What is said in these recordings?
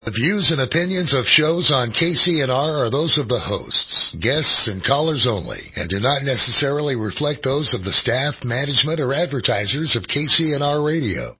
The views and opinions of shows on KCNR are those of the hosts, guests, and callers only, and do not necessarily reflect those of the staff, management, or advertisers of KCNR Radio.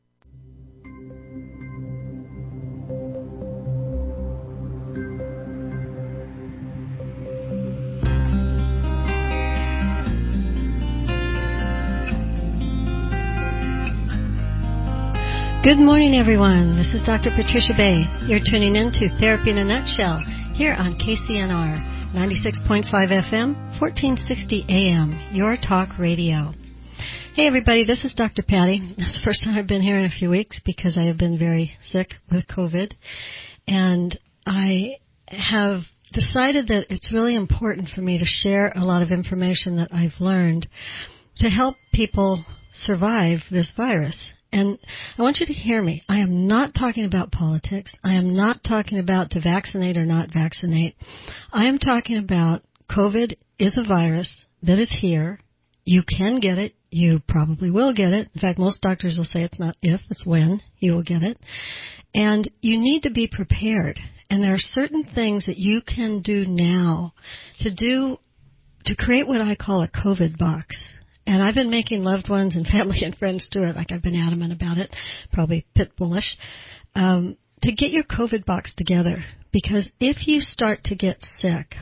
Good morning, everyone. This is Dr. Patricia Bay. You're tuning in to Therapy in a Nutshell here on KCNR 96.5 FM, 1460 AM, your talk radio. Hey, everybody, this is Dr. Patty. This is the first time I've been here in a few weeks because I have been very sick with COVID. And I have decided that it's really important for me to share a lot of information that I've learned to help people survive this virus. And I want you to hear me. I am not talking about politics. I am not talking about to vaccinate or not vaccinate. I am talking about COVID is a virus that is here. You can get it. You probably will get it. In fact, most doctors will say it's not if, it's when you will get it. And you need to be prepared. And there are certain things that you can do now to create what I call a COVID box. And I've been making loved ones and family and friends do it, like I've been adamant about it, probably pit bullish, to get your COVID box together. Because if you start to get sick,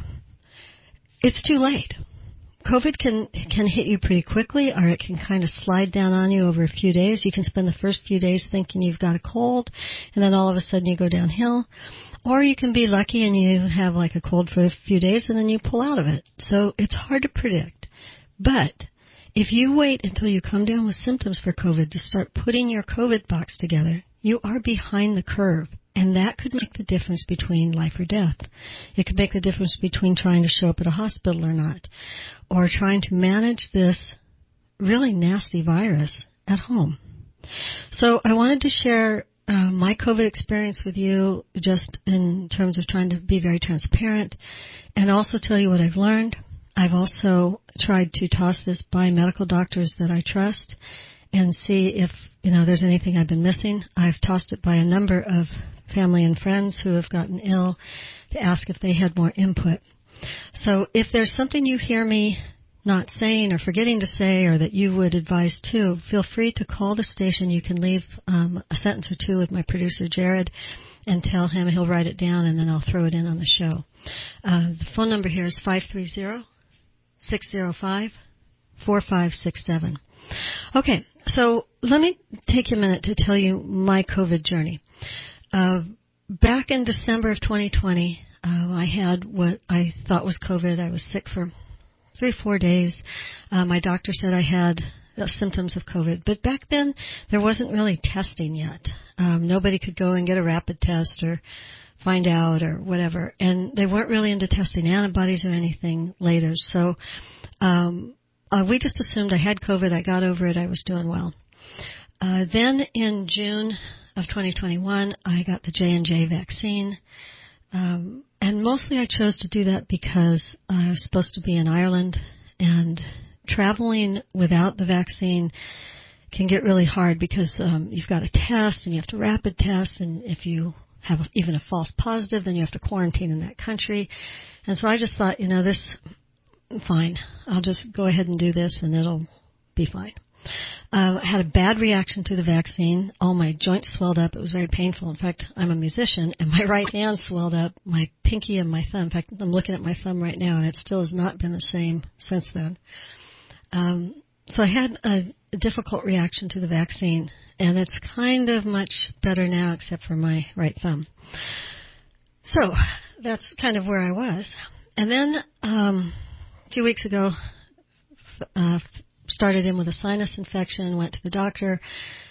it's too late. COVID can hit you pretty quickly, or it can kind of slide down on you over a few days. You can spend the first few days thinking you've got a cold, and then all of a sudden you go downhill. Or you can be lucky and you have like a cold for a few days, and then you pull out of it. So it's hard to predict. But if you wait until you come down with symptoms for COVID to start putting your COVID box together, you are behind the curve. And that could make the difference between life or death. It could make the difference between trying to show up at a hospital or not, or trying to manage this really nasty virus at home. So I wanted to share my COVID experience with you just in terms of trying to be very transparent and also tell you what I've learned. I've also tried to toss this by medical doctors that I trust and see if, there's anything I've been missing. I've tossed it by a number of family and friends who have gotten ill to ask if they had more input. So if there's something you hear me not saying or forgetting to say or that you would advise too, feel free to call the station. You can leave a sentence or two with my producer, Jared, and tell him. He'll write it down, and then I'll throw it in on the show. The phone number here is 530-605-4567. Okay, so let me take a minute to tell you my COVID journey. Back in December of 2020, I had what I thought was COVID. I was sick for 3-4 days. My doctor said I had symptoms of COVID. But back then, there wasn't really testing yet. Nobody could go and get a rapid test or find out or whatever. And they weren't really into testing antibodies or anything later. So we just assumed I had COVID. I got over it. I was doing well. Then in June of 2021, I got the J&J vaccine. And mostly I chose to do that because I was supposed to be in Ireland, and traveling without the vaccine can get really hard because you've got a test and you have to rapid test, and if you have even a false positive, then you have to quarantine in that country. And so I just thought, this, fine, I'll just go ahead and do this and it'll be fine. I had a bad reaction to the vaccine. All my joints swelled up. It was very painful. In fact, I'm a musician, and my right hand swelled up, my pinky and my thumb. In fact, I'm looking at my thumb right now, and it still has not been the same since then. So I had a difficult reaction to the vaccine, and it's kind of much better now except for my right thumb. So that's kind of where I was. And then a few weeks ago, started in with a sinus infection, went to the doctor,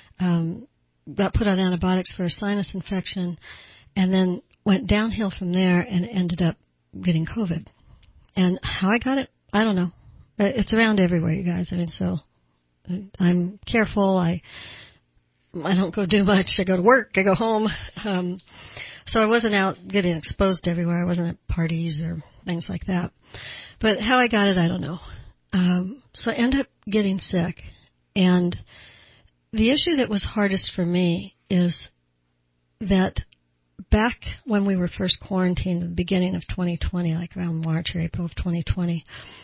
got put on antibiotics for a sinus infection, and then went downhill from there and ended up getting COVID. And how I got it, I don't know. It's around everywhere, you guys. So I'm careful. I don't go do much. I go to work. I go home. So I wasn't out getting exposed everywhere. I wasn't at parties or things like that. But how I got it, I don't know. So I ended up getting sick. And the issue that was hardest for me is that back when we were first quarantined at the beginning of 2020, like around March or April of 2020,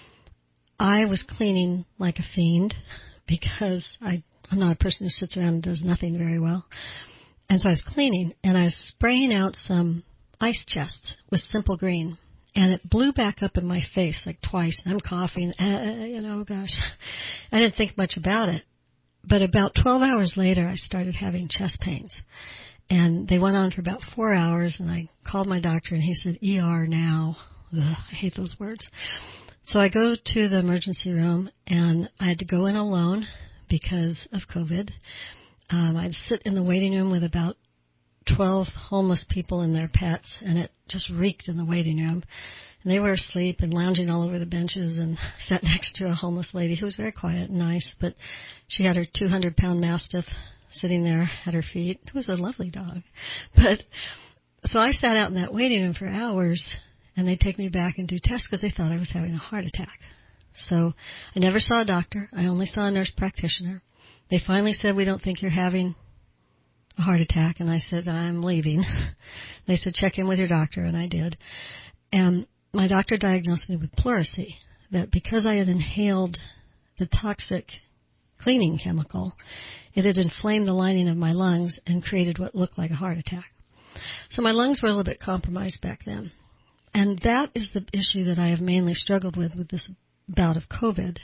I was cleaning like a fiend because I'm not a person who sits around and does nothing very well. And so I was cleaning, and I was spraying out some ice chests with Simple Green. And it blew back up in my face like twice. And I'm coughing, gosh. I didn't think much about it. But about 12 hours later, I started having chest pains. And they went on for about 4 hours, and I called my doctor, and he said, ER now. Ugh, I hate those words. So I go to the emergency room, and I had to go in alone because of COVID. I'd sit in the waiting room with about 12 homeless people and their pets, and it just reeked in the waiting room. And they were asleep and lounging all over the benches, and sat next to a homeless lady who was very quiet and nice, but she had her 200-pound Mastiff sitting there at her feet. It was a lovely dog. But so I sat out in that waiting room for hours, and they'd take me back and do tests because they thought I was having a heart attack. So I never saw a doctor. I only saw a nurse practitioner. They finally said, we don't think you're having a heart attack, and I said, I'm leaving. They said, check in with your doctor, and I did. And my doctor diagnosed me with pleurisy, that because I had inhaled the toxic cleaning chemical, it had inflamed the lining of my lungs and created what looked like a heart attack. So my lungs were a little bit compromised back then. And that is the issue that I have mainly struggled with this bout of COVID.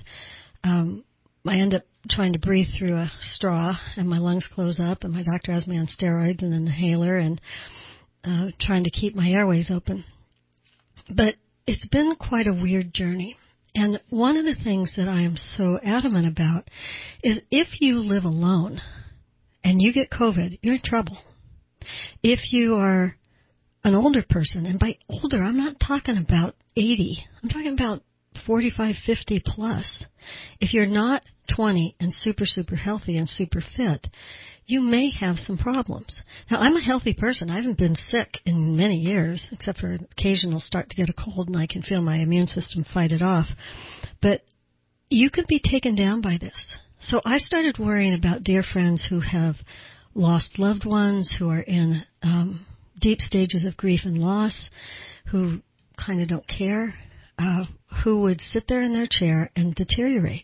I end up trying to breathe through a straw, and my lungs close up, and my doctor has me on steroids and an inhaler, and trying to keep my airways open. But it's been quite a weird journey. And one of the things that I am so adamant about is if you live alone and you get COVID, you're in trouble. If you are an older person, and by older, I'm not talking about 80, I'm talking about 45, 50 plus. If you're not 20 and super, super healthy and super fit, you may have some problems. Now, I'm a healthy person. I haven't been sick in many years, except for occasional start to get a cold, and I can feel my immune system fight it off. But you can be taken down by this. So I started worrying about dear friends who have lost loved ones, who are in deep stages of grief and loss, who kind of don't care, who would sit there in their chair and deteriorate.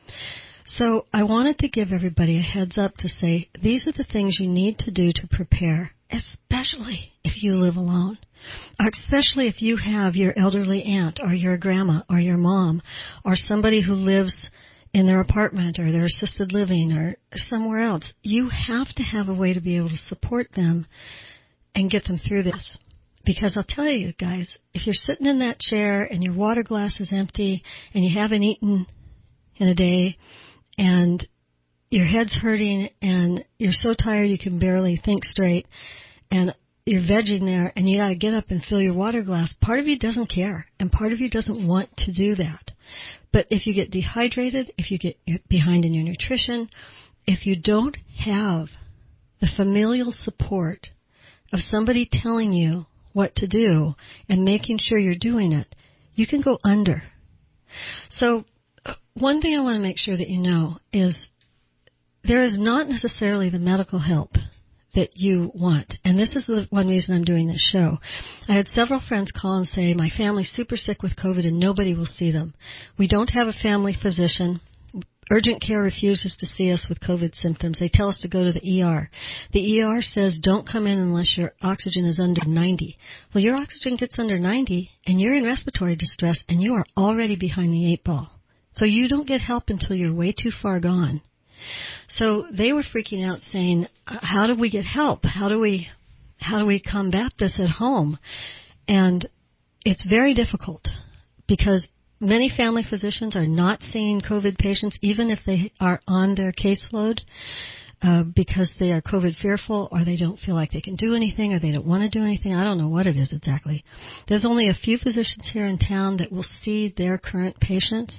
So I wanted to give everybody a heads up to say, these are the things you need to do to prepare, especially if you live alone, or especially if you have your elderly aunt or your grandma or your mom or somebody who lives in their apartment or their assisted living or somewhere else. You have to have a way to be able to support them and get them through this. Because I'll tell you, guys, if you're sitting in that chair and your water glass is empty and you haven't eaten in a day and your head's hurting and you're so tired you can barely think straight and you're vegging there and you got to get up and fill your water glass, part of you doesn't care and part of you doesn't want to do that. But if you get dehydrated, if you get behind in your nutrition, if you don't have the familial support of somebody telling you what to do and making sure you're doing it, you can go under. So one thing I want to make sure that you know is there is not necessarily the medical help that you want. And this is the one reason I'm doing this show. I had several friends call and say, my family's super sick with COVID and nobody will see them. We don't have a family physician. Urgent care refuses to see us with COVID symptoms. They tell us to go to the ER. The ER says don't come in unless your oxygen is under 90. Well, your oxygen gets under 90 and you're in respiratory distress and you are already behind the 8 ball. So you don't get help until you're way too far gone. So they were freaking out saying, how do we get help? How do we combat this at home? And it's very difficult because many family physicians are not seeing COVID patients, even if they are on their caseload, because they are COVID fearful or they don't feel like they can do anything or they don't want to do anything. I don't know what it is exactly. There's only a few physicians here in town that will see their current patients,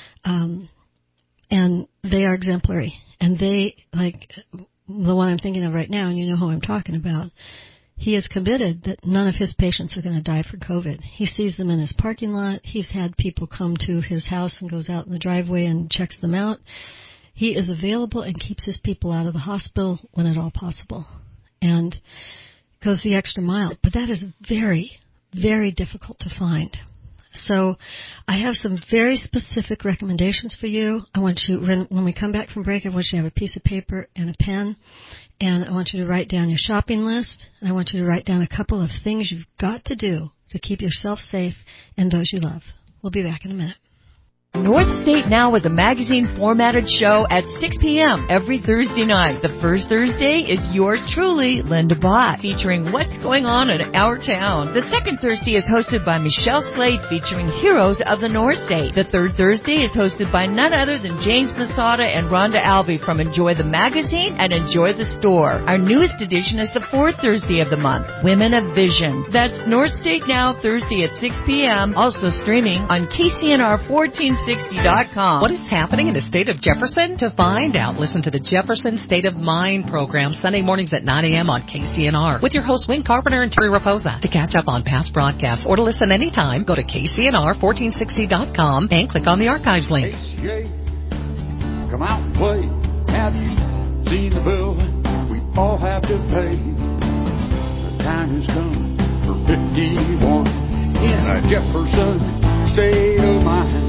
and they are exemplary. And they, like the one I'm thinking of right now, and you know who I'm talking about, he is committed that none of his patients are going to die from COVID. He sees them in his parking lot. He's had people come to his house and goes out in the driveway and checks them out. He is available and keeps his people out of the hospital when at all possible. And goes the extra mile, but that is very, very difficult to find. So I have some very specific recommendations for you. I want you, when we come back from break, I want you to have a piece of paper and a pen, and I want you to write down your shopping list, and I want you to write down a couple of things you've got to do to keep yourself safe and those you love. We'll be back in a minute. North State Now is a magazine-formatted show at 6 p.m. every Thursday night. The first Thursday is yours truly, Linda Bott, featuring what's going on in our town. The second Thursday is hosted by Michelle Slade, featuring heroes of the North State. The third Thursday is hosted by none other than James Masada and Rhonda Albee from Enjoy the Magazine and Enjoy the Store. Our newest edition is the fourth Thursday of the month, Women of Vision. That's North State Now, Thursday at 6 p.m., also streaming on KCNR 1460.com. What is happening in the state of Jefferson? To find out, listen to the Jefferson State of Mind program Sunday mornings at 9 a.m. on KCNR with your hosts Wayne Carpenter and Terry Raposa. To catch up on past broadcasts or to listen anytime, go to KCNR1460.com and click on the archives link. ACA, come out and play. Have you seen the bill we all have to pay? The time has come for 51 in a Jefferson State of Mind.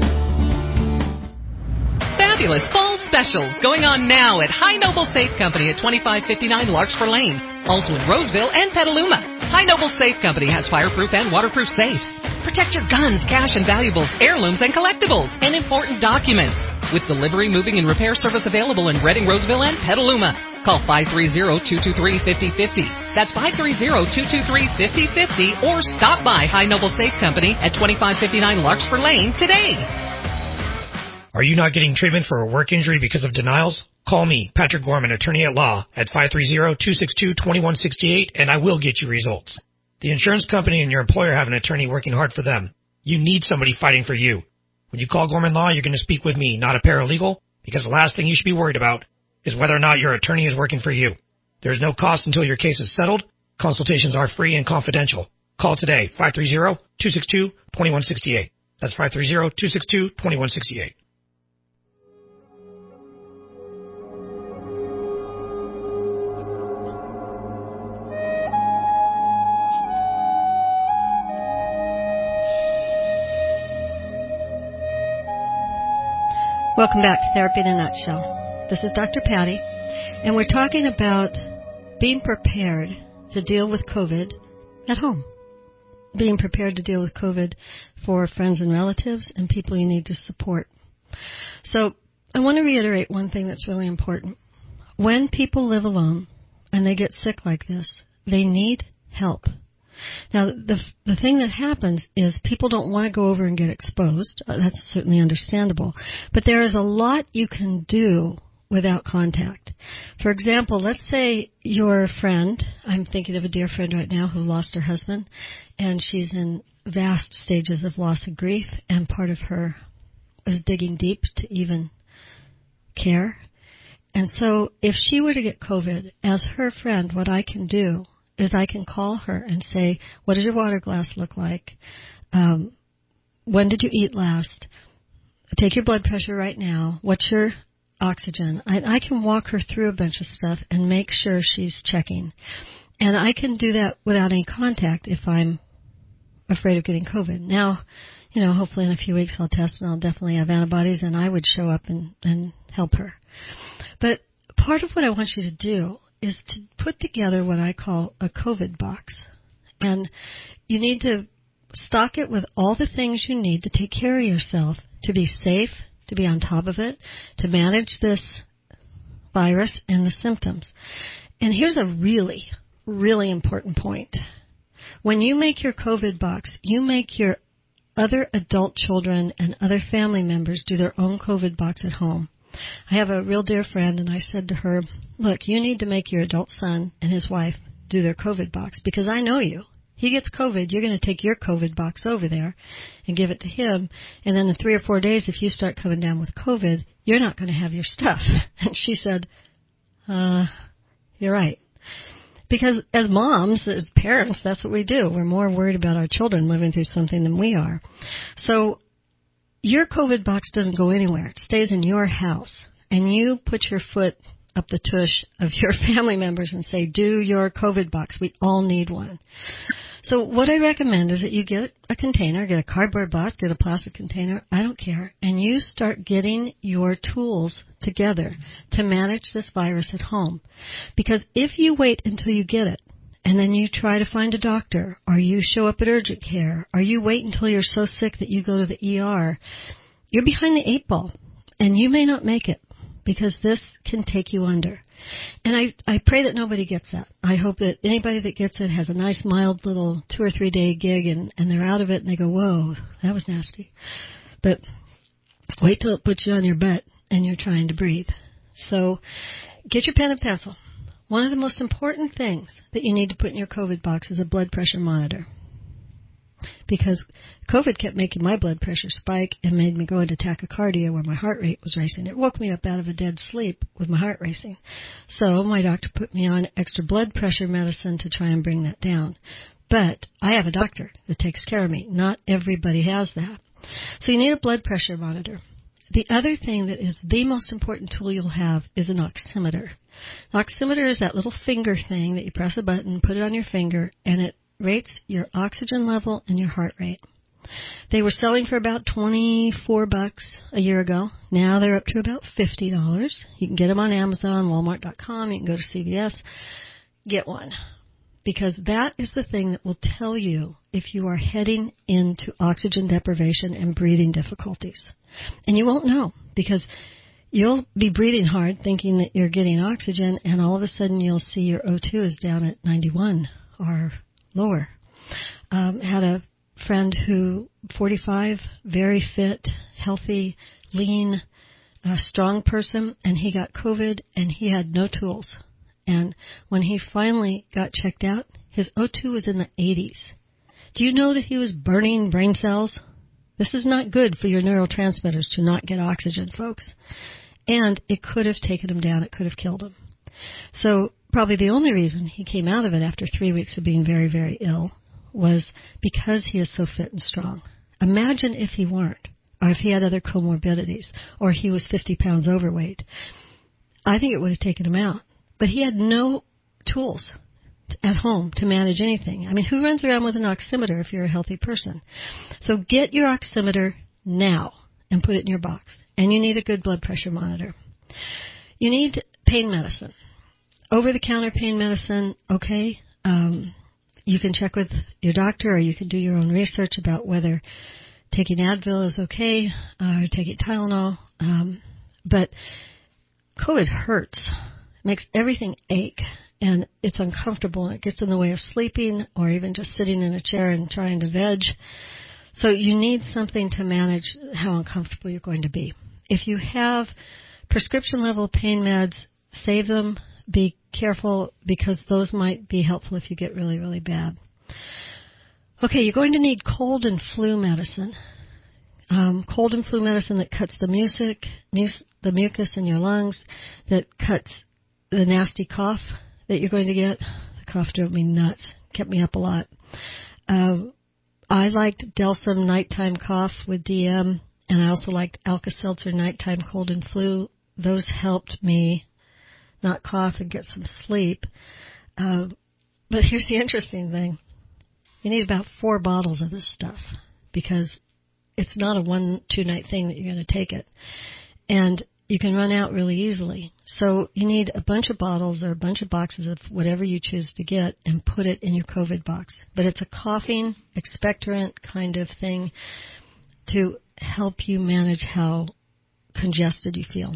Fabulous fall specials going on now at High Noble Safe Company at 2559 Larkspur Lane. Also in Roseville and Petaluma. High Noble Safe Company has fireproof and waterproof safes. Protect your guns, cash and valuables, heirlooms and collectibles, and important documents. With delivery, moving, and repair service available in Reading, Roseville, and Petaluma. Call 530-223-5050. That's 530-223-5050, or stop by High Noble Safe Company at 2559 Larkspur Lane today. Are you not getting treatment for a work injury because of denials? Call me, Patrick Gorman, attorney at law, at 530-262-2168, and I will get you results. The insurance company and your employer have an attorney working hard for them. You need somebody fighting for you. When you call Gorman Law, you're going to speak with me, not a paralegal, because the last thing you should be worried about is whether or not your attorney is working for you. There's no cost until your case is settled. Consultations are free and confidential. Call today, 530-262-2168. That's 530-262-2168. Welcome back to Therapy in a Nutshell. This is Dr. Patty, and we're talking about being prepared to deal with COVID at home. Being prepared to deal with COVID for friends and relatives and people you need to support. So I want to reiterate one thing that's really important. When people live alone and they get sick like this, they need help. Now, the thing that happens is people don't want to go over and get exposed. That's certainly understandable. But there is a lot you can do without contact. For example, let's say your friend, I'm thinking of a dear friend right now who lost her husband, and she's in vast stages of loss and grief, and part of her is digging deep to even care. And so if she were to get COVID, as her friend, what I can do is I can call her and say, what does your water glass look like? When did you eat last? Take your blood pressure right now. What's your oxygen? I can walk her through a bunch of stuff and make sure she's checking. And I can do that without any contact if I'm afraid of getting COVID. Now, hopefully in a few weeks I'll test and I'll definitely have antibodies and I would show up and help her. But part of what I want you to do is to put together what I call a COVID box. And you need to stock it with all the things you need to take care of yourself, to be safe, to be on top of it, to manage this virus and the symptoms. And here's a really, really important point. When you make your COVID box, you make your other adult children and other family members do their own COVID box at home. I have a real dear friend, and I said to her, look, you need to make your adult son and his wife do their COVID box, because I know you. He gets COVID, you're going to take your COVID box over there and give it to him, and then in 3 or 4 days, if you start coming down with COVID, you're not going to have your stuff. And she said, you're right. Because as moms, as parents, that's what we do. We're more worried about our children living through something than we are. So your COVID box doesn't go anywhere. It stays in your house. And you put your foot up the tush of your family members and say, do your COVID box. We all need one. So what I recommend is that you get a container, get a cardboard box, get a plastic container, I don't care, and you start getting your tools together to manage this virus at home. Because if you wait until you get it, and then you try to find a doctor, or you show up at urgent care, or you wait until you're so sick that you go to the ER, you're behind the 8 ball, and you may not make it, because this can take you under. And I pray that nobody gets that. I hope that anybody that gets it has a nice, mild little 2 or 3 day gig, and they're out of it, and they go, whoa, that was nasty. But wait till it puts you on your butt, and you're trying to breathe. So get your pen and pencil. One of the most important things that you need to put in your COVID box is a blood pressure monitor. Because COVID kept making my blood pressure spike and made me go into tachycardia where my heart rate was racing. It woke me up out of a dead sleep with my heart racing. So my doctor put me on extra blood pressure medicine to try and bring that down. But I have a doctor that takes care of me. Not everybody has that. So you need a blood pressure monitor. The other thing that is the most important tool you'll have is an oximeter. An oximeter is that little finger thing that you press a button, put it on your finger, and it rates your oxygen level and your heart rate. They were selling for about $24 a year ago. Now they're up to about $50. You can get them on Amazon, Walmart.com. You can go to CVS. Get one. Because that is the thing that will tell you if you are heading into oxygen deprivation and breathing difficulties. And you won't know because you'll be breathing hard thinking that you're getting oxygen, and all of a sudden you'll see your O2 is down at 91 or lower. Had a friend who, 45, very fit, healthy, lean, strong person, and he got COVID and he had no tools. And when he finally got checked out, his O2 was in the 80s. Do you know that he was burning brain cells? This is not good for your neurotransmitters to not get oxygen, folks. And it could have taken him down. It could have killed him. So probably the only reason he came out of it after 3 weeks of being very, very ill was because he is so fit and strong. Imagine if he weren't, or if he had other comorbidities, or he was 50 pounds overweight. I think it would have taken him out. But he had no tools at home to manage anything. I mean, who runs around with an oximeter if you're a healthy person? So get your oximeter now and put it in your box. And you need a good blood pressure monitor. You need pain medicine. Over-the-counter pain medicine, okay. You can check with your doctor, or you can do your own research about whether taking Advil is okay or taking Tylenol. But COVID hurts. It makes everything ache, and it's uncomfortable, and it gets in the way of sleeping or even just sitting in a chair and trying to veg. So you need something to manage how uncomfortable you're going to be. If you have prescription-level pain meds, save them. Be careful because those might be helpful if you get really, really bad. Okay, you're going to need cold and flu medicine. Cold and flu medicine that cuts the mucus in your lungs, that cuts the nasty cough that you're going to get. The cough drove me nuts, kept me up a lot. I liked Delsum nighttime cough with DM, and I also liked Alka-Seltzer nighttime cold and flu. Those helped me not cough and get some sleep. But here's the interesting thing. You need about 4 bottles of this stuff because it's not a 1-2 night thing that you're going to take it. And you can run out really easily. So you need a bunch of bottles or a bunch of boxes of whatever you choose to get and put it in your COVID box. But it's a coughing, expectorant kind of thing to help you manage how congested you feel.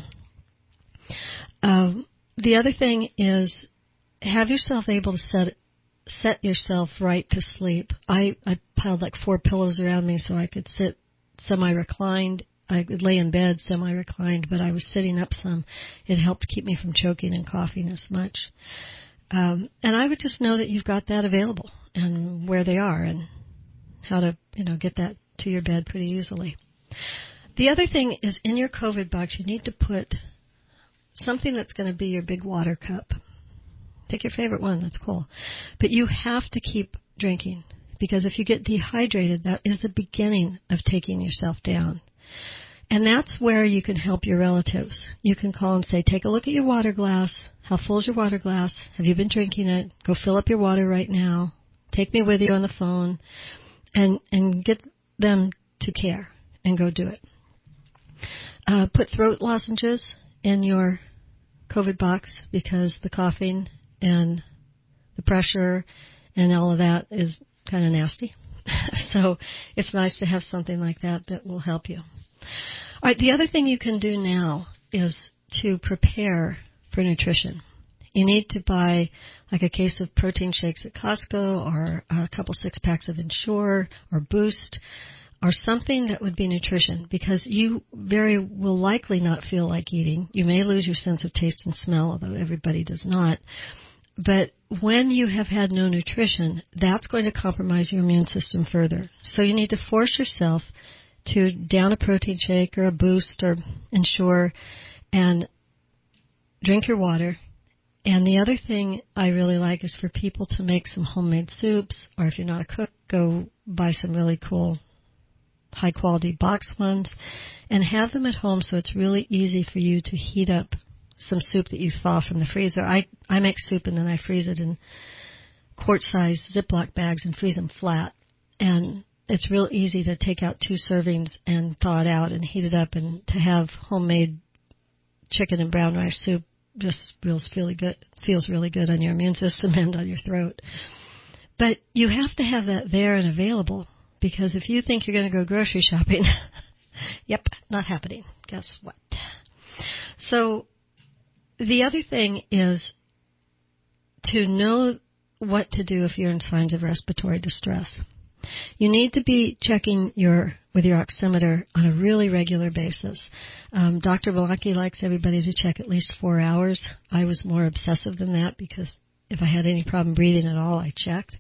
The other thing is have yourself able to set yourself right to sleep. I piled like 4 pillows around me so I could sit semi-reclined. I could lay in bed semi-reclined, but I was sitting up some. It helped keep me from choking and coughing as much. And I would just know that you've got that available and where they are and how to, get that to your bed pretty easily. The other thing is in your COVID box, you need to put something that's going to be your big water cup. Pick your favorite one. That's cool. But you have to keep drinking because if you get dehydrated, that is the beginning of taking yourself down. And that's where you can help your relatives. You can call and say, take a look at your water glass. How full is your water glass? Have you been drinking it? Go fill up your water right now. Take me with you on the phone. And get them to care and go do it. Put throat lozenges in your COVID box because the coughing and the pressure and all of that is kind of nasty. So it's nice to have something like that will help you. All right, the other thing you can do now is to prepare for nutrition. You need to buy like a case of protein shakes at Costco or a couple 6-packs of Ensure or Boost or something that would be nutrition, because you very will likely not feel like eating. You may lose your sense of taste and smell, although everybody does not. But when you have had no nutrition, that's going to compromise your immune system further. So you need to force yourself to down a protein shake or a Boost or Ensure and drink your water. And the other thing I really like is for people to make some homemade soups, or if you're not a cook, go buy some really cool high-quality box ones and have them at home so it's really easy for you to heat up some soup that you thaw from the freezer. I make soup and then I freeze it in quart-sized Ziploc bags and freeze them flat. And it's real easy to take out 2 servings and thaw it out and heat it up, and to have homemade chicken and brown rice soup just feels really good on your immune system and on your throat. But you have to have that there and available, because if you think you're going to go grocery shopping, yep, not happening. Guess what? So the other thing is to know what to do if you're in signs of respiratory distress. You need to be checking with your oximeter on a really regular basis. Dr. Belanki likes everybody to check at least 4 hours. I was more obsessive than that because if I had any problem breathing at all, I checked.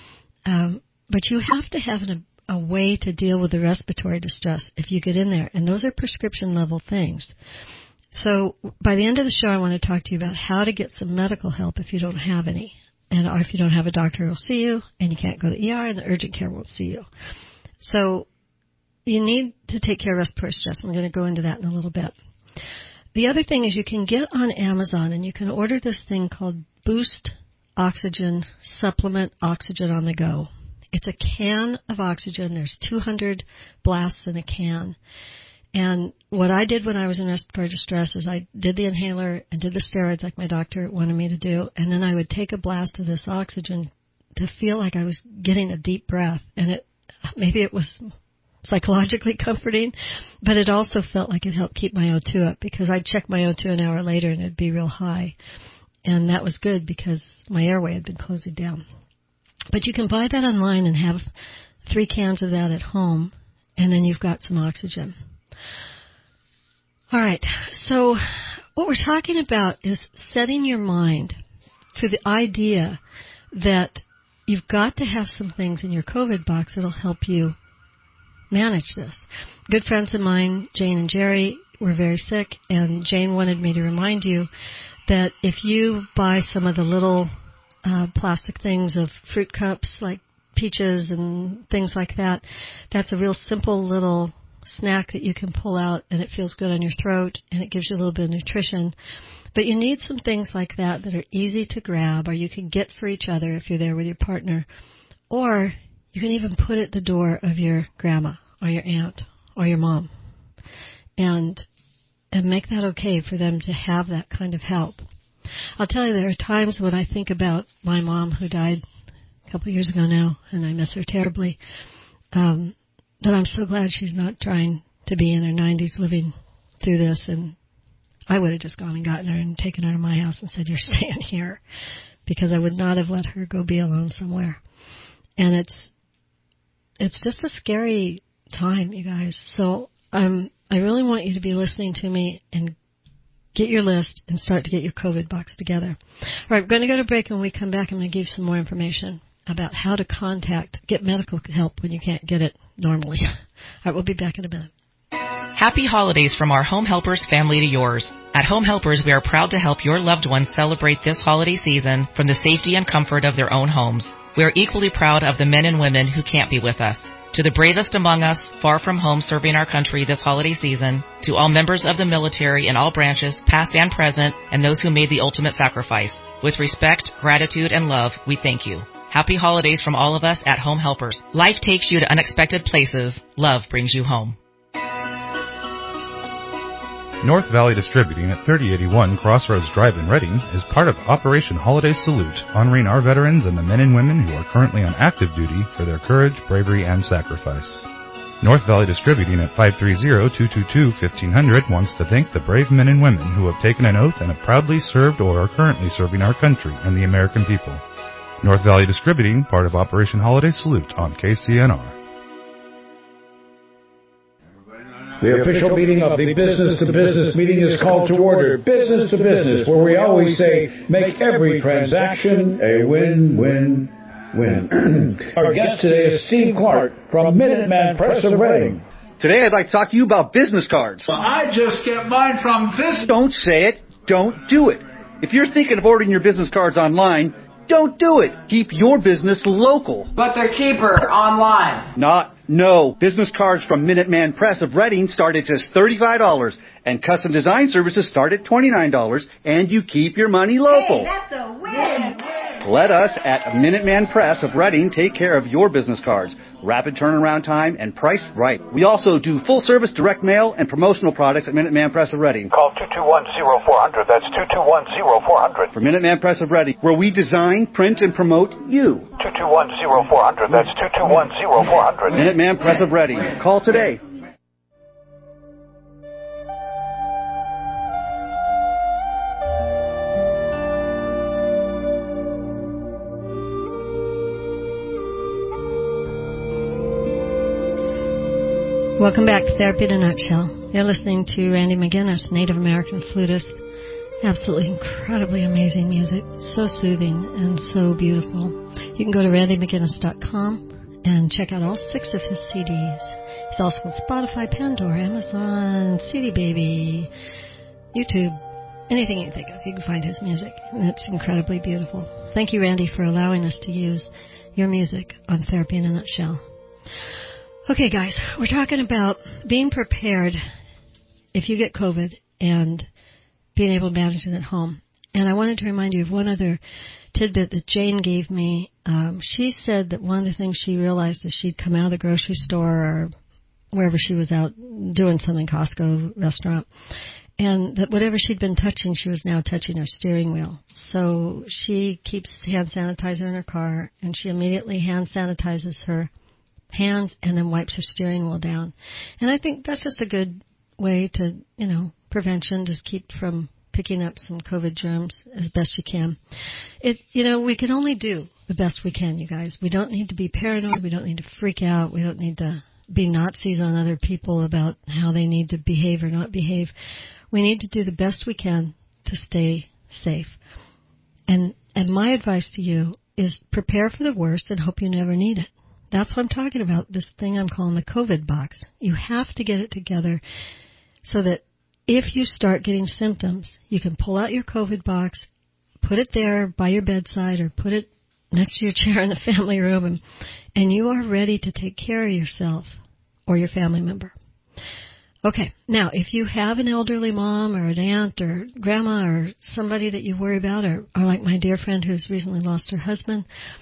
But you have to have a way to deal with the respiratory distress if you get in there, and those are prescription level things. So by the end of the show, I want to talk to you about how to get some medical help if you don't have any. Or if you don't have a doctor who will see you, and you can't go to the ER, and the urgent care won't see you. So you need to take care of respiratory stress. I'm going to go into that in a little bit. The other thing is you can get on Amazon, and you can order this thing called Boost Oxygen Supplement Oxygen on the Go. It's a can of oxygen. There's 200 blasts in a can. And what I did when I was in respiratory distress is I did the inhaler and did the steroids like my doctor wanted me to do, and then I would take a blast of this oxygen to feel like I was getting a deep breath. And maybe it was psychologically comforting, but it also felt like it helped keep my O2 up, because I'd check my O2 an hour later and it'd be real high. And that was good because my airway had been closing down. But you can buy that online and have 3 cans of that at home, and then you've got some oxygen. All right, so what we're talking about is setting your mind to the idea that you've got to have some things in your COVID box that will help you manage this. Good friends of mine, Jane and Jerry, were very sick, and Jane wanted me to remind you that if you buy some of the little plastic things of fruit cups like peaches and things like that, that's a real simple little snack that you can pull out, and it feels good on your throat, and it gives you a little bit of nutrition. But you need some things like that are easy to grab, or you can get for each other if you're there with your partner. Or you can even put it at the door of your grandma or your aunt or your mom and make that okay for them to have that kind of help. I'll tell you, there are times when I think about my mom who died a couple of years ago now, and I miss her terribly, that I'm so glad she's not trying to be in her 90s living through this. And I would have just gone and gotten her and taken her to my house and said, you're staying here, because I would not have let her go be alone somewhere. And it's just a scary time, you guys. So I really want you to be listening to me and get your list and start to get your COVID box together. All right, we're going to go to break, and when we come back, I'm going to give you some more information about how to get medical help when you can't get it normally. All right, we'll be back in a minute. Happy holidays from our Home Helpers family to yours. At Home Helpers, we are proud to help your loved ones celebrate this holiday season from the safety and comfort of their own homes. We are equally proud of the men and women who can't be with us. To the bravest among us, far from home serving our country this holiday season, to all members of the military in all branches, past and present, and those who made the ultimate sacrifice, with respect, gratitude, and love, we thank you. Happy holidays from all of us at Home Helpers. Life takes you to unexpected places. Love brings you home. North Valley Distributing at 3081 Crossroads Drive in Reading is part of Operation Holiday Salute, honoring our veterans and the men and women who are currently on active duty for their courage, bravery, and sacrifice. North Valley Distributing at 530-222-1500 wants to thank the brave men and women who have taken an oath and have proudly served or are currently serving our country and the American people. North Valley Distributing, part of Operation Holiday Salute on KCNR. The official meeting of the Business to Business meeting is called to order. Business to Business, where we always say, make every transaction a win-win-win. Our guest today is Steve Clark from Minuteman Press of Reading. Today I'd like to talk to you about business cards. Well, I just get mine from this. Don't say it. Don't do it. If you're thinking of ordering your business cards online, don't do it. Keep your business local. But they're cheaper online. No. Business cards from Minuteman Press of Reading start at just $35, and custom design services start at $29, and you keep your money local. Hey, that's a win. Let us at Minuteman Press of Reading take care of your business cards. Rapid turnaround time and priced right. We also do full-service direct mail and promotional products at Minuteman Press of Reading. Call 221-0400. That's 221-0400. For Minuteman Press of Reading, where we design, print, and promote you. 221-0400. That's 221-0400. Minuteman Press of Reading. Call today. Welcome back to Therapy in a Nutshell. You're listening to Randy McGinnis, Native American flutist. Absolutely incredibly amazing music. So soothing and so beautiful. You can go to randymcginnis.com and check out all 6 of his CDs. He's also on Spotify, Pandora, Amazon, CD Baby, YouTube, anything you think of. You can find his music, and it's incredibly beautiful. Thank you, Randy, for allowing us to use your music on Therapy in a Nutshell. Okay, guys, we're talking about being prepared if you get COVID and being able to manage it at home. And I wanted to remind you of one other tidbit that Jane gave me. She said that one of the things she realized is she'd come out of the grocery store or wherever she was out doing something, Costco, restaurant, and that whatever she'd been touching, she was now touching her steering wheel. So she keeps hand sanitizer in her car, and she immediately hand sanitizes her hands and then wipes her steering wheel down. And I think that's just a good way to, prevention, just keep from picking up some COVID germs as best you can. We can only do the best we can, you guys. We don't need to be paranoid. We don't need to freak out. We don't need to be Nazis on other people about how they need to behave or not behave. We need to do the best we can to stay safe. And my advice to you is prepare for the worst and hope you never need it. That's what I'm talking about, this thing I'm calling the COVID box. You have to get it together so that if you start getting symptoms, you can pull out your COVID box, put it there by your bedside or put it next to your chair in the family room, and you are ready to take care of yourself or your family member. Okay, now, if you have an elderly mom or an aunt or grandma or somebody that you worry about, or like my dear friend who's recently lost her husband,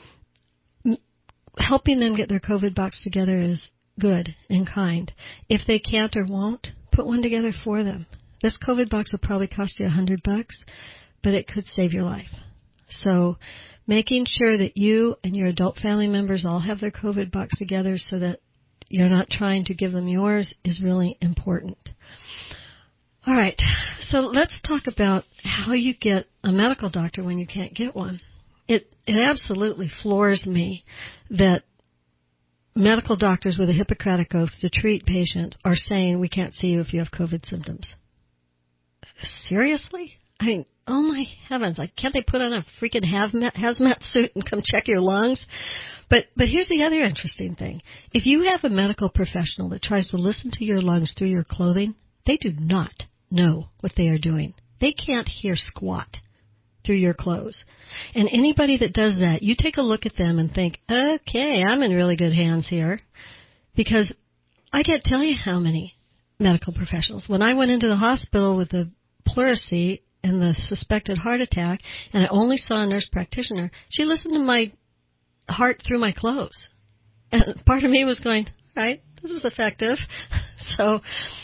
helping them get their COVID box together is good and kind. If they can't or won't, put one together for them. This COVID box will probably cost you $100, but it could save your life. So making sure that you and your adult family members all have their COVID box together so that you're not trying to give them yours is really important. All right, so let's talk about how you get a medical doctor when you can't get one. It absolutely floors me that medical doctors with a Hippocratic oath to treat patients are saying we can't see you if you have COVID symptoms. Seriously? I mean, oh my heavens, can't they put on a freaking hazmat suit and come check your lungs? But here's the other interesting thing. If you have a medical professional that tries to listen to your lungs through your clothing, they do not know what they are doing. They can't hear squat through your clothes. And anybody that does that, you take a look at them and think, okay, I'm in really good hands here. Because I can't tell you how many medical professionals. When I went into the hospital with the pleurisy and the suspected heart attack, and I only saw a nurse practitioner, she listened to my heart through my clothes. And part of me was going, right, this was effective. So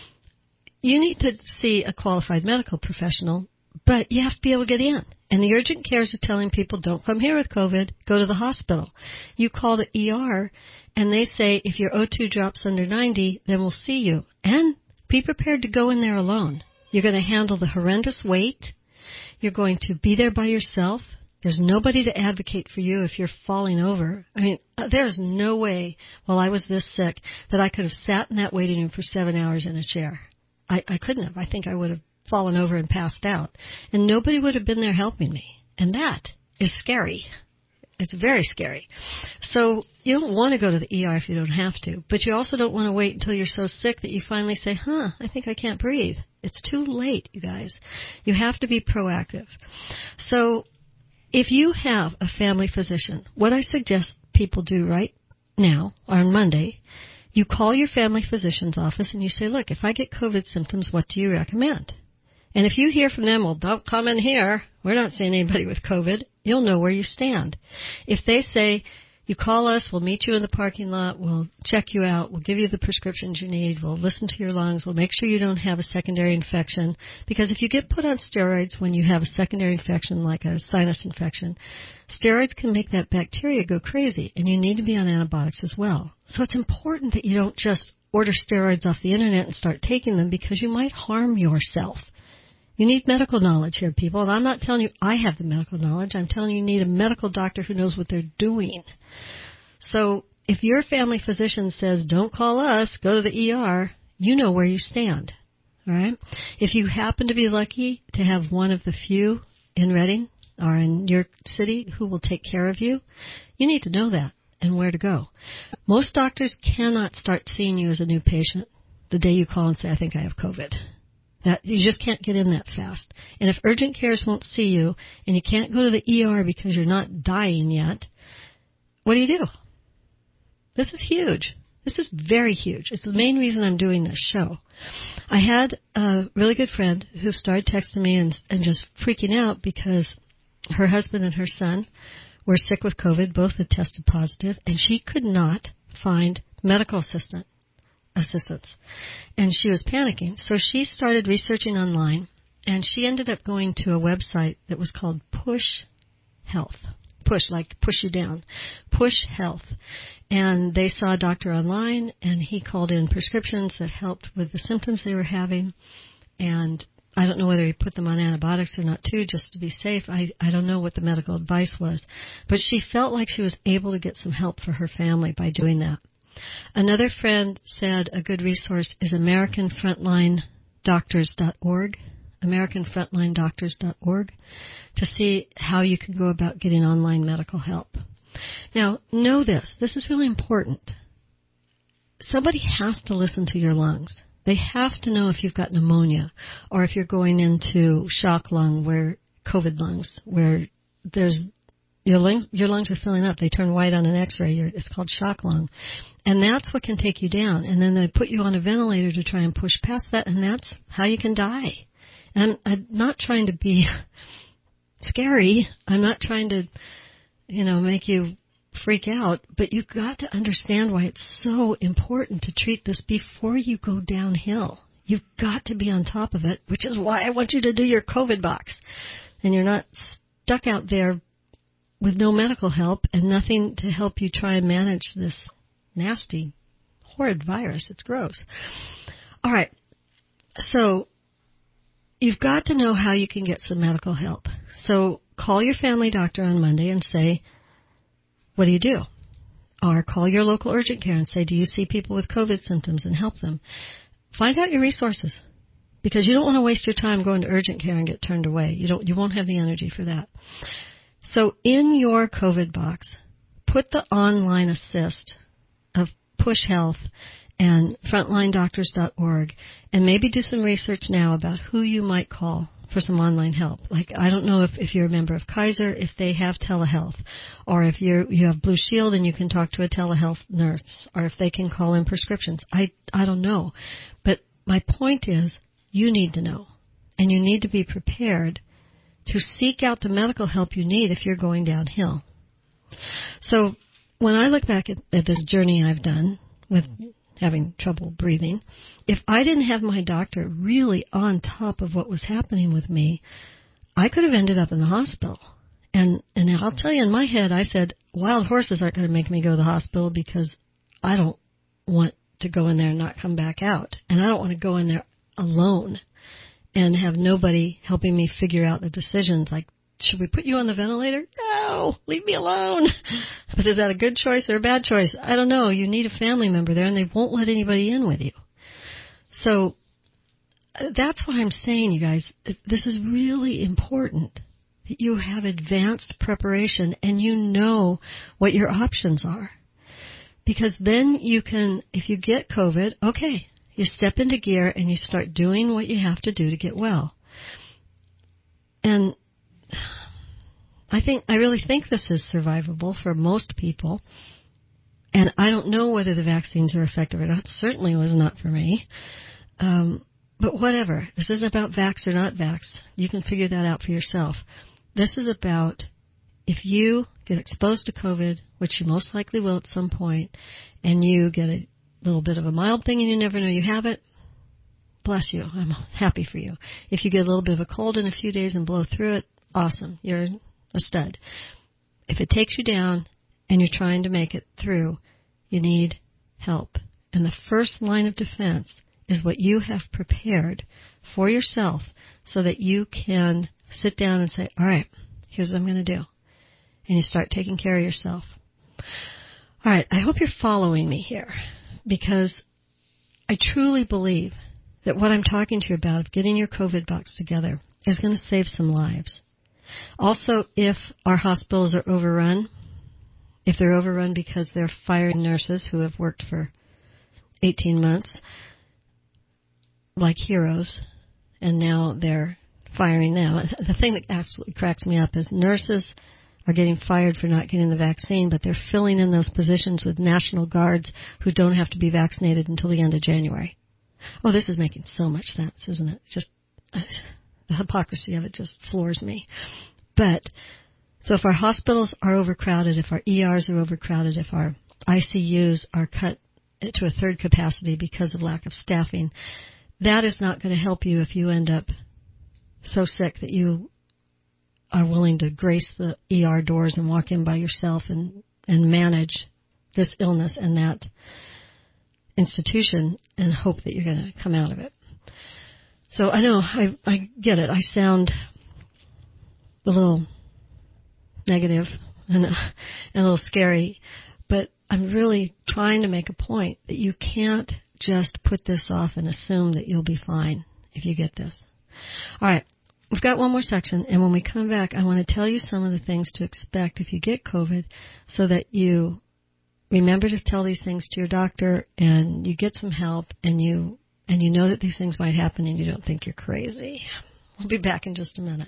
you need to see a qualified medical professional, but you have to be able to get in. And the urgent cares are telling people, don't come here with COVID, go to the hospital. You call the ER, and they say, if your O2 drops under 90, then we'll see you. And be prepared to go in there alone. You're going to handle the horrendous wait. You're going to be there by yourself. There's nobody to advocate for you if you're falling over. I mean, there's no way, while I was this sick, that I could have sat in that waiting room for 7 hours in a chair. I couldn't have. I think I would have fallen over and passed out. And nobody would have been there helping me. And that is scary. It's very scary. So you don't want to go to the ER if you don't have to. But you also don't want to wait until you're so sick that you finally say, I think I can't breathe. It's too late, you guys. You have to be proactive. So if you have a family physician, what I suggest people do right now, on Monday, you call your family physician's office and you say, look, if I get COVID symptoms, what do you recommend? And if you hear from them, well, don't come in here, we're not seeing anybody with COVID, you'll know where you stand. If they say, you call us, we'll meet you in the parking lot, we'll check you out, we'll give you the prescriptions you need, we'll listen to your lungs, we'll make sure you don't have a secondary infection. Because if you get put on steroids when you have a secondary infection like a sinus infection, steroids can make that bacteria go crazy, and you need to be on antibiotics as well. So it's important that you don't just order steroids off the internet and start taking them, because you might harm yourself. You need medical knowledge here, people, and I'm not telling you I have the medical knowledge. I'm telling you need a medical doctor who knows what they're doing. So if your family physician says, don't call us, go to the ER, you know where you stand, all right? If you happen to be lucky to have one of the few in Redding or in your city who will take care of you, you need to know that and where to go. Most doctors cannot start seeing you as a new patient the day you call and say, I think I have COVID. That you just can't get in that fast. And if urgent cares won't see you and you can't go to the ER because you're not dying yet, what do? This is huge. This is very huge. It's the main reason I'm doing this show. I had a really good friend who started texting me and just freaking out because her husband and her son were sick with COVID. Both had tested positive, and she could not find medical assistance. And she was panicking. So she started researching online, and she ended up going to a website that was called Push Health. Push, like push you down. Push Health. And they saw a doctor online, and he called in prescriptions that helped with the symptoms they were having. And I don't know whether he put them on antibiotics or not, too, just to be safe. I don't know what the medical advice was. But she felt like she was able to get some help for her family by doing that. Another friend said a good resource is AmericanFrontlineDoctors.org, AmericanFrontlineDoctors.org, to see how you can go about getting online medical help. Now, know this. This is really important. Somebody has to listen to your lungs. They have to know if you've got pneumonia or if you're going into shock lung, where COVID lungs, where there's your lungs are filling up. They turn white on an x-ray. It's called shock lung. And that's what can take you down. And then they put you on a ventilator to try and push past that, and that's how you can die. And I'm not trying to be scary. I'm not trying to, make you freak out. But you've got to understand why it's so important to treat this before you go downhill. You've got to be on top of it, which is why I want you to do your COVID box. And you're not stuck out there with no medical help and nothing to help you try and manage this nasty, horrid virus. It's gross. All right. So you've got to know how you can get some medical help. So call your family doctor on Monday and say, what do you do? Or call your local urgent care and say, do you see people with COVID symptoms, and help them. Find out your resources, because you don't want to waste your time going to urgent care and get turned away. You won't have the energy for that. So in your COVID box, put the online assist of Push Health and FrontlineDoctors.org, and maybe do some research now about who you might call for some online help. Like, I don't know if you're a member of Kaiser, if they have telehealth, or if you have Blue Shield and you can talk to a telehealth nurse, or if they can call in prescriptions. I don't know. But my point is, you need to know, and you need to be prepared to seek out the medical help you need if you're going downhill. So when I look back at this journey I've done with having trouble breathing, if I didn't have my doctor really on top of what was happening with me, I could have ended up in the hospital. And I'll tell you, in my head, I said, wild horses aren't going to make me go to the hospital because I don't want to go in there and not come back out. And I don't want to go in there alone and have nobody helping me figure out the decisions. Like, should we put you on the ventilator? No, leave me alone. But is that a good choice or a bad choice? I don't know. You need a family member there, and they won't let anybody in with you. So that's what I'm saying, you guys. This is really important, that you have advanced preparation and you know what your options are. Because then you can, if you get COVID, okay, you step into gear and you start doing what you have to do to get well. And I really think this is survivable for most people. And I don't know whether the vaccines are effective or not. It certainly was not for me. But whatever. This isn't about vax or not vax. You can figure that out for yourself. This is about if you get exposed to COVID, which you most likely will at some point, and you get a little bit of a mild thing and you never know you have it, bless you. I'm happy for you. If you get a little bit of a cold in a few days and blow through it, awesome. You're a stud. If it takes you down and you're trying to make it through, you need help. And the first line of defense is what you have prepared for yourself so that you can sit down and say, all right, here's what I'm going to do. And you start taking care of yourself. All right, I hope you're following me here, because I truly believe that what I'm talking to you about, of getting your COVID box together, is going to save some lives. Also, if our hospitals are overrun, if they're overrun because they're firing nurses who have worked for 18 months like heroes, and now they're firing them. The thing that absolutely cracks me up is nurses are getting fired for not getting the vaccine, but they're filling in those positions with National Guards who don't have to be vaccinated until the end of January. Oh, this is making so much sense, isn't it? Just the hypocrisy of it just floors me. But so if our hospitals are overcrowded, if our ERs are overcrowded, if our ICUs are cut to a third capacity because of lack of staffing, that is not going to help you if you end up so sick that you are willing to grace the ER doors and walk in by yourself and manage this illness and that institution and hope that you're going to come out of it. So I know, I get it. I sound a little negative and a little scary, but I'm really trying to make a point that you can't just put this off and assume that you'll be fine if you get this. All right, we've got one more section, and when we come back, I want to tell you some of the things to expect if you get COVID so that you remember to tell these things to your doctor and you get some help and you know that these things might happen and you don't think you're crazy. We'll be back in just a minute.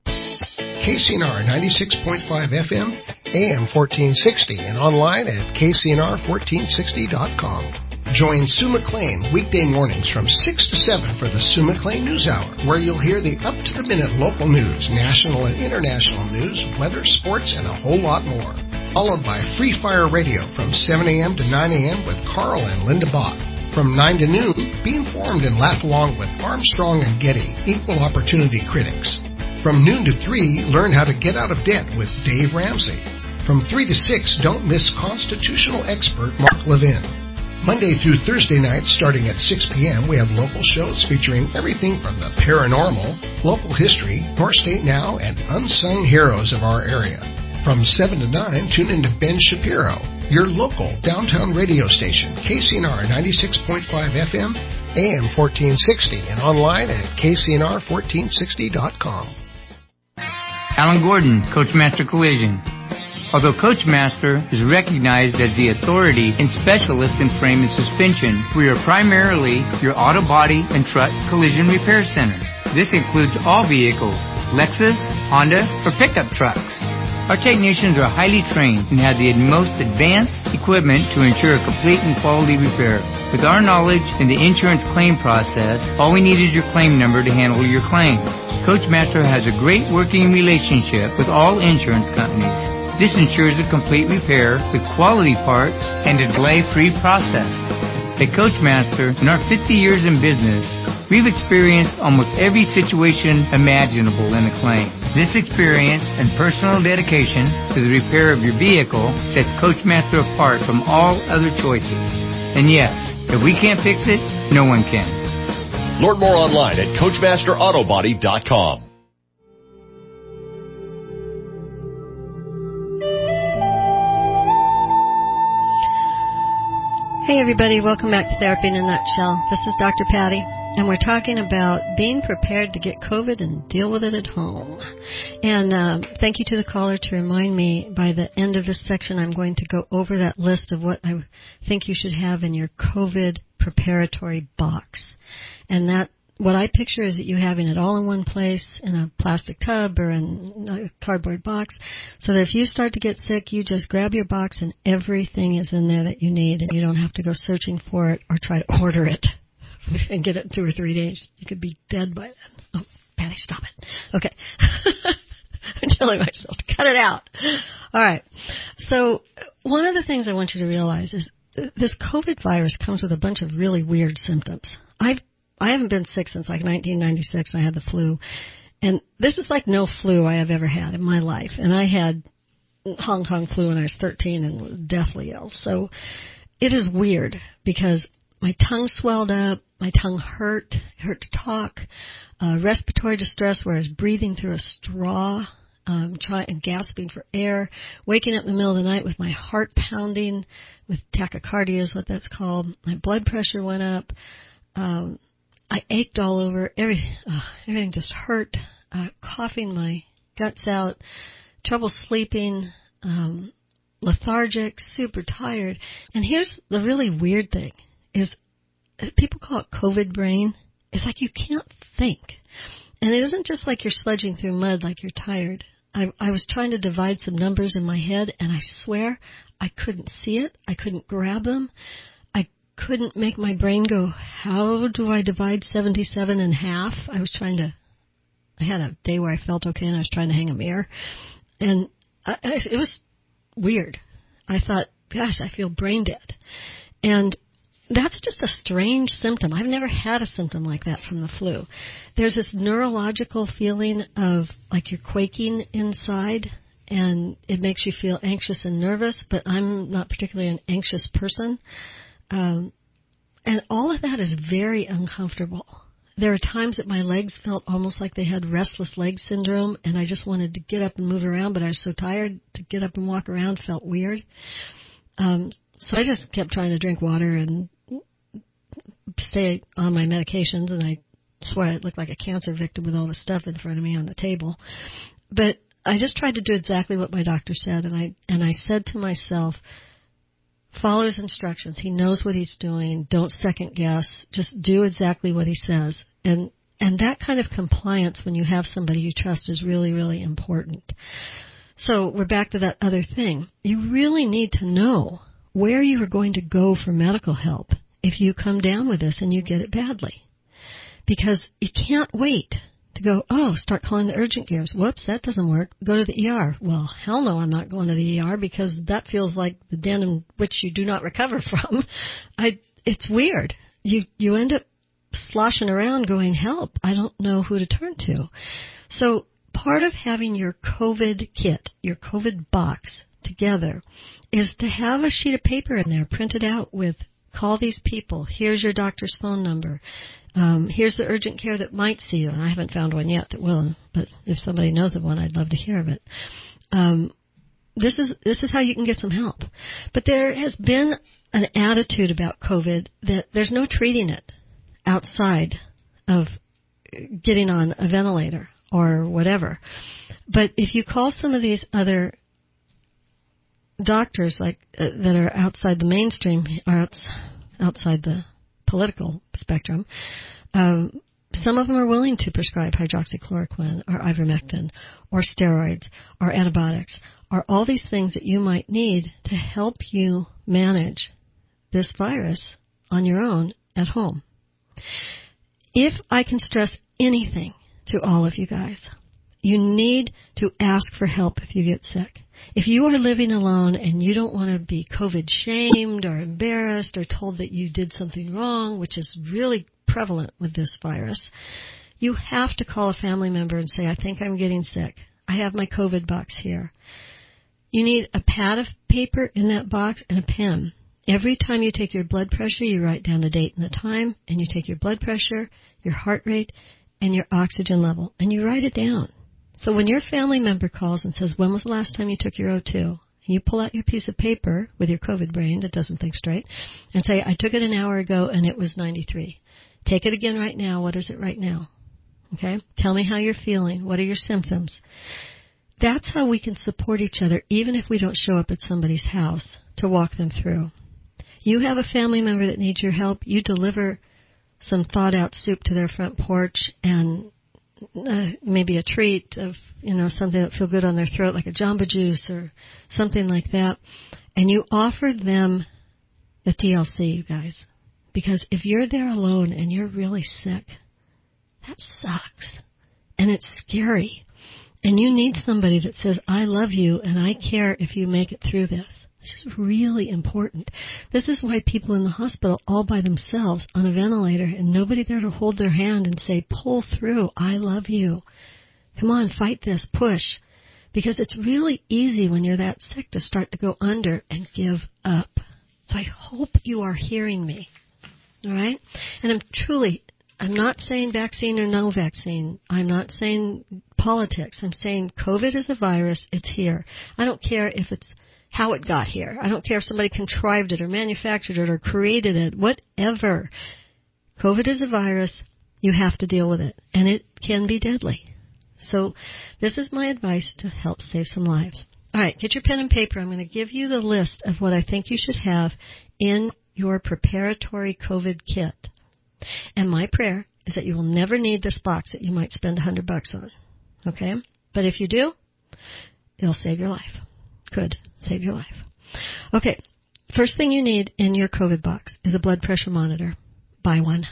KCNR 96.5 FM, AM 1460, and online at kcnr1460.com. Join Sue McLean weekday mornings from 6 to 7 for the Sue McLean News Hour, where you'll hear the up-to-the-minute local news, national and international news, weather, sports, and a whole lot more. Followed by Free Fire Radio from 7 a.m. to 9 a.m. with Carl and Linda Bach. From 9 to noon, be informed and laugh along with Armstrong and Getty, equal opportunity critics. From noon to 3, learn how to get out of debt with Dave Ramsey. From 3 to 6, don't miss constitutional expert Mark Levin. Monday through Thursday nights, starting at 6 p.m., we have local shows featuring everything from the paranormal, local history, North State Now, and unsung heroes of our area. From 7 to 9, tune in to Ben Shapiro, your local downtown radio station, KCNR 96.5 FM, AM 1460, and online at kcnr1460.com. Alan Gordon, Coachmaster Collision. Although Coachmaster is recognized as the authority and specialist in frame and suspension, we are primarily your auto body and truck collision repair center. This includes all vehicles, Lexus, Honda, or pickup trucks. Our technicians are highly trained and have the most advanced equipment to ensure a complete and quality repair. With our knowledge in the insurance claim process, all we need is your claim number to handle your claim. Coachmaster has a great working relationship with all insurance companies. This ensures a complete repair with quality parts and a delay-free process. At Coachmaster, in our 50 years in business, we've experienced almost every situation imaginable in a claim. This experience and personal dedication to the repair of your vehicle sets Coachmaster apart from all other choices. And yes, if we can't fix it, no one can. Learn more online at CoachmasterAutobody.com. Hey everybody, welcome back to Therapy in a Nutshell. This is Dr. Patty, and we're talking about being prepared to get COVID and deal with it at home. And thank you to the caller to remind me by the end of this section I'm going to go over that list of what I think you should have in your COVID preparatory box. And that what I picture is that you having it all in one place in a plastic tub or in a cardboard box, so that if you start to get sick, you just grab your box and everything is in there that you need, and you don't have to go searching for it or try to order it and get it in 2 or 3 days. You could be dead by then. Oh, Patty, stop it. Okay. I'm telling myself to cut it out. All right. So one of the things I want you to realize is this COVID virus comes with a bunch of really weird symptoms. I haven't been sick since like 1996. I had the flu. And this is like no flu I have ever had in my life. And I had Hong Kong flu when I was 13 and was deathly ill. So it is weird because my tongue swelled up, my tongue hurt to talk, respiratory distress where I was breathing through a straw, gasping for air, waking up in the middle of the night with my heart pounding, with tachycardia is what that's called. My blood pressure went up. I ached all over. Everything just hurt. Coughing my guts out. Trouble sleeping. Lethargic. Super tired. And here's the really weird thing: is people call it COVID brain. It's like you can't think, and it isn't just like you're sludging through mud like you're tired. I was trying to divide some numbers in my head, and I swear I couldn't see it. I couldn't grab them. Couldn't make my brain go, how do I divide 77 in half? I had a day where I felt okay and I was trying to hang a mirror. And it was weird. I thought, gosh, I feel brain dead. And that's just a strange symptom. I've never had a symptom like that from the flu. There's this neurological feeling of like you're quaking inside, and it makes you feel anxious and nervous, but I'm not particularly an anxious person. And all of that is very uncomfortable. There are times that my legs felt almost like they had restless leg syndrome, and I just wanted to get up and move around, but I was so tired to get up and walk around felt weird. So I just kept trying to drink water and stay on my medications, and I swear I looked like a cancer victim with all the stuff in front of me on the table. But I just tried to do exactly what my doctor said, and I said to myself, follow his instructions. He knows what he's doing. Don't second guess. Just do exactly what he says. And that kind of compliance when you have somebody you trust is really, really important. So we're back to that other thing. You really need to know where you are going to go for medical help if you come down with this and you get it badly. Because you can't wait to go, start calling the urgent cares. Whoops, that doesn't work. Go to the ER. Well, hell no, I'm not going to the ER because that feels like the den in which you do not recover from. It's weird. You end up sloshing around going, help, I don't know who to turn to. So part of having your COVID kit, your COVID box together is to have a sheet of paper in there printed out with call these people. Here's your doctor's phone number. Here's the urgent care that might see you. And I haven't found one yet that will, but if somebody knows of one, I'd love to hear of it. This is how you can get some help. But there has been an attitude about COVID that there's no treating it outside of getting on a ventilator or whatever. But if you call some of these other doctors like that are outside the mainstream or outside the political spectrum, some of them are willing to prescribe hydroxychloroquine or ivermectin or steroids or antibiotics or all these things that you might need to help you manage this virus on your own at home. If I can stress anything to all of you guys, you need to ask for help if you get sick. If you are living alone and you don't want to be COVID shamed or embarrassed or told that you did something wrong, which is really prevalent with this virus, you have to call a family member and say, I think I'm getting sick. I have my COVID box here. You need a pad of paper in that box and a pen. Every time you take your blood pressure, you write down the date and the time, and you take your blood pressure, your heart rate, and your oxygen level, and you write it down. So when your family member calls and says, when was the last time you took your O2? You pull out your piece of paper with your COVID brain that doesn't think straight and say, I took it an hour ago and it was 93. Take it again right now. What is it right now? Okay? Tell me how you're feeling. What are your symptoms? That's how we can support each other, even if we don't show up at somebody's house, to walk them through. You have a family member that needs your help. You deliver some thawed-out soup to their front porch and maybe a treat of, something that feel good on their throat, like a Jamba Juice or something like that. And you offer them the TLC, you guys. Because if you're there alone and you're really sick, that sucks. And it's scary. And you need somebody that says, I love you and I care if you make it through this. This is really important. This is why people in the hospital all by themselves on a ventilator and nobody there to hold their hand and say, pull through, I love you. Come on, fight this, push. Because it's really easy when you're that sick to start to go under and give up. So I hope you are hearing me. All right? And I'm not saying vaccine or no vaccine. I'm not saying politics. I'm saying COVID is a virus. It's here. I don't care if it's how it got here. I don't care if somebody contrived it or manufactured it or created it, whatever. COVID is a virus. You have to deal with it, and it can be deadly. So this is my advice to help save some lives. All right, get your pen and paper. I'm going to give you the list of what I think you should have in your preparatory COVID kit. And my prayer is that you will never need this box that you might spend $100 on. Okay? But if you do, it'll save your life. Could save your life. Okay, first thing you need in your COVID box is a blood pressure monitor. Buy one.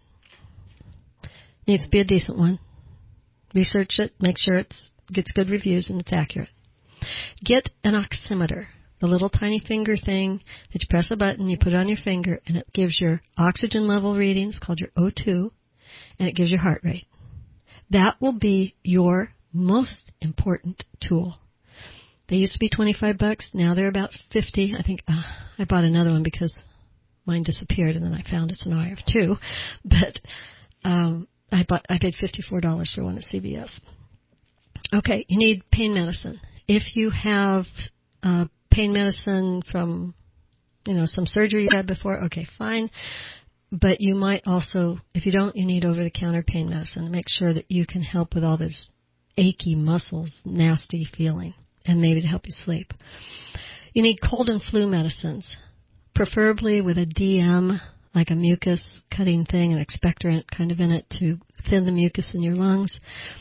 Needs to be a decent one. Research it, make sure it gets good reviews and it's accurate. Get an oximeter, the little tiny finger thing that you press a button, you put it on your finger, and it gives your oxygen level readings, called your O2, and it gives your heart rate. That will be your most important tool. They used to be $25. Now they're about $50. I think I bought another one because mine disappeared, and then I found it, so now I have two. But I paid $54 for one at CVS. Okay, you need pain medicine. If you have pain medicine from, some surgery you had before, okay, fine. But you might also, if you don't, you need over-the-counter pain medicine to make sure that you can help with all this achy muscles, nasty feeling, and maybe to help you sleep. You need cold and flu medicines, preferably with a DM, like a mucus cutting thing, an expectorant kind of in it to thin the mucus in your lungs.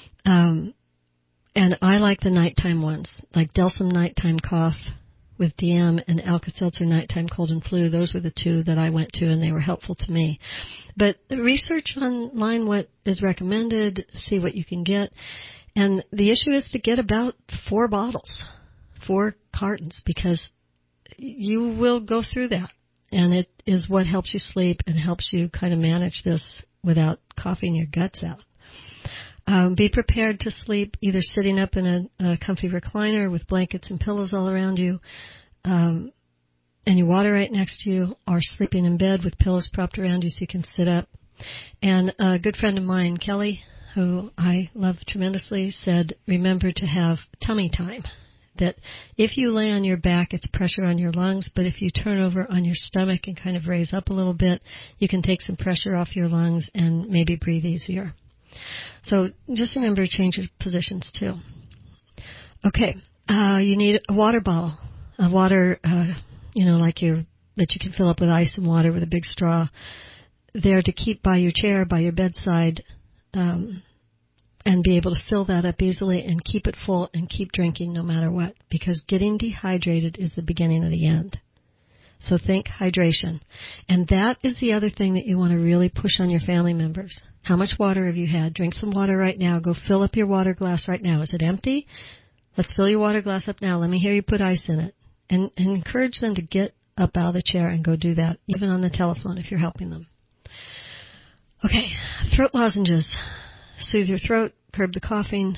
And I like the nighttime ones, like Delsum nighttime cough with DM and Alka-Seltzer nighttime cold and flu. Those were the two that I went to, and they were helpful to me. But research online what is recommended, see what you can get. And the issue is to get about 4 bottles, 4 cartons, because you will go through that. And it is what helps you sleep and helps you kind of manage this without coughing your guts out. Be prepared to sleep either sitting up in a comfy recliner with blankets and pillows all around you, and your water right next to you, or sleeping in bed with pillows propped around you so you can sit up. And a good friend of mine, Kelly, who I love tremendously, said, remember to have tummy time. That if you lay on your back, it's pressure on your lungs, but if you turn over on your stomach and kind of raise up a little bit, you can take some pressure off your lungs and maybe breathe easier. So just remember to change your positions too. Okay, you need a water bottle, a water, like that you can fill up with ice and water with a big straw, there to keep by your chair, by your bedside, and be able to fill that up easily and keep it full and keep drinking no matter what, because getting dehydrated is the beginning of the end. So think hydration. And that is the other thing that you want to really push on your family members. How much water have you had? Drink some water right now. Go fill up your water glass right now. Is it empty? Let's fill your water glass up now. Let me hear you put ice in it. And encourage them to get up out of the chair and go do that, even on the telephone if you're helping them. Okay, throat lozenges. Soothe your throat, curb the coughing,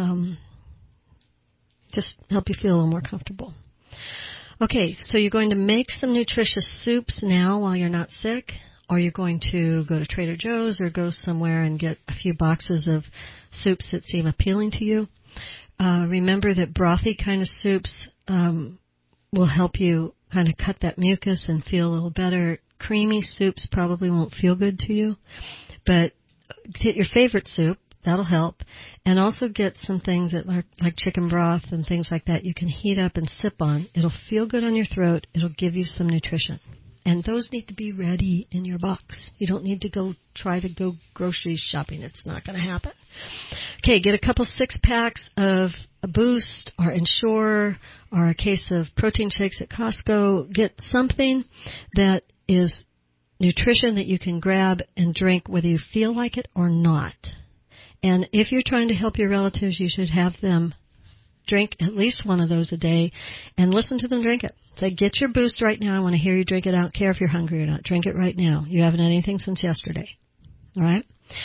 just help you feel a little more comfortable. Okay, so you're going to make some nutritious soups now while you're not sick, or you're going to go to Trader Joe's or go somewhere and get a few boxes of soups that seem appealing to you. Remember that brothy kind of soups will help you kind of cut that mucus and feel a little better. Creamy soups probably won't feel good to you, but get your favorite soup. That'll help. And also get some things that like chicken broth and things like that you can heat up and sip on. It'll feel good on your throat. It'll give you some nutrition. And those need to be ready in your box. You don't need to try to go grocery shopping. It's not going to happen. Okay, get a couple 6-packs of a Boost or Ensure or a case of protein shakes at Costco. Get something that is nutrition that you can grab and drink whether you feel like it or not. And if you're trying to help your relatives, you should have them drink at least one of those a day and listen to them drink it. Say, get your Boost right now. I want to hear you drink it. I don't care if you're hungry or not. Drink it right now. You haven't had anything since yesterday. All right?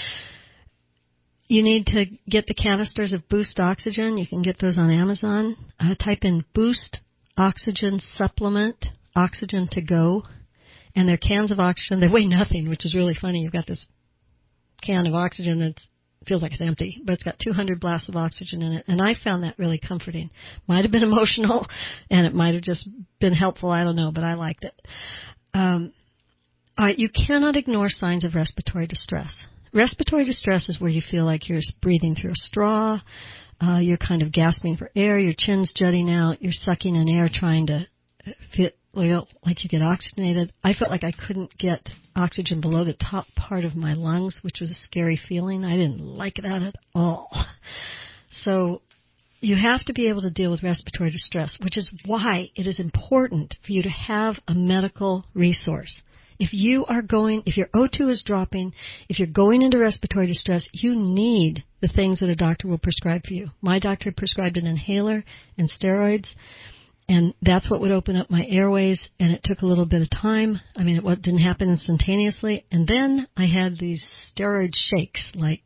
You need to get the canisters of Boost Oxygen. You can get those on Amazon. Type in Boost Oxygen Supplement, Oxygen to Go. And they're cans of oxygen. They weigh nothing, which is really funny. You've got this can of oxygen that feels like it's empty, but it's got 200 blasts of oxygen in it. And I found that really comforting. Might have been emotional, and it might have just been helpful. I don't know, but I liked it. All right, you cannot ignore signs of respiratory distress. Respiratory distress is where you feel like you're breathing through a straw, you're kind of gasping for air, your chin's jutting out, you're sucking in air trying to feel like you get oxygenated. I felt like I couldn't get oxygen below the top part of my lungs, which was a scary feeling. I didn't like that at all. So you have to be able to deal with respiratory distress, which is why it is important for you to have a medical resource. If your O2 is dropping, if you're going into respiratory distress, you need the things that a doctor will prescribe for you. My doctor prescribed an inhaler and steroids, and that's what would open up my airways, and it took a little bit of time. I mean, it didn't happen instantaneously. And then I had these steroid shakes, like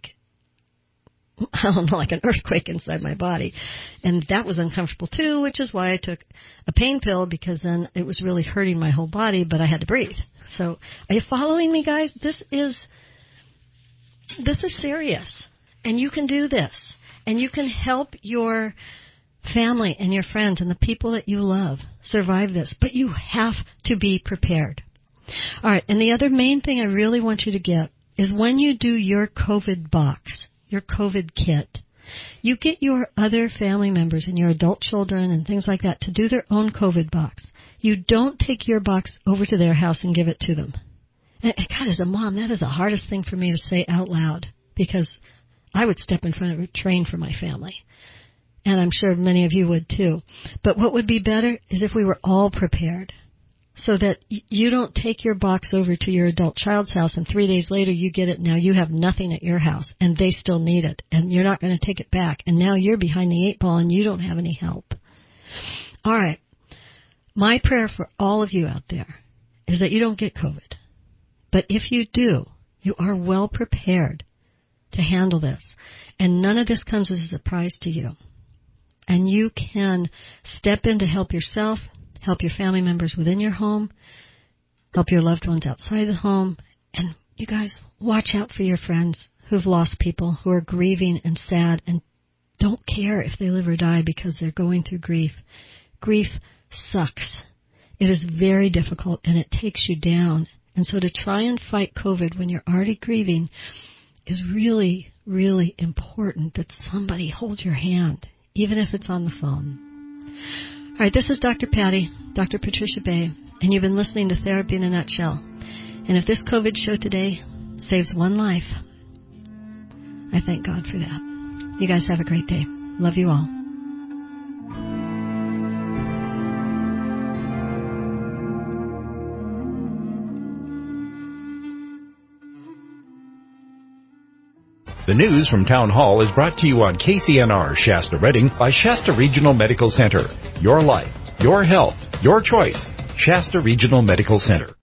an earthquake inside my body. And that was uncomfortable too, which is why I took a pain pill, because then it was really hurting my whole body, but I had to breathe. So are you following me, guys? This is serious. And you can do this. And you can help your family and your friends and the people that you love survive this. But you have to be prepared. All right. And the other main thing I really want you to get is when you do your COVID box, your COVID kit, you get your other family members and your adult children and things like that to do their own COVID box. You don't take your box over to their house and give it to them. And God, as a mom, that is the hardest thing for me to say out loud, because I would step in front of a train for my family. And I'm sure many of you would too. But what would be better is if we were all prepared, so that you don't take your box over to your adult child's house and 3 days later you get it. Now you have nothing at your house and they still need it and you're not going to take it back. And now you're behind the 8 ball and you don't have any help. All right. My prayer for all of you out there is that you don't get COVID. But if you do, you are well prepared to handle this. And none of this comes as a surprise to you. And you can step in to help yourself, help your family members within your home, help your loved ones outside the home. And you guys, watch out for your friends who've lost people, who are grieving and sad and don't care if they live or die because they're going through grief. Grief sucks. It is very difficult and it takes you down. And so to try and fight COVID when you're already grieving is really, really important that somebody hold your hand, even if it's on the phone. All right, this is Dr. Patty, Dr. Patricia Bay, and you've been listening to Therapy in a Nutshell. And if this COVID show today saves one life, I thank God for that. You guys have a great day. Love you all. The news from Town Hall is brought to you on KCNR Shasta Redding by Shasta Regional Medical Center. Your life, your health, your choice. Shasta Regional Medical Center.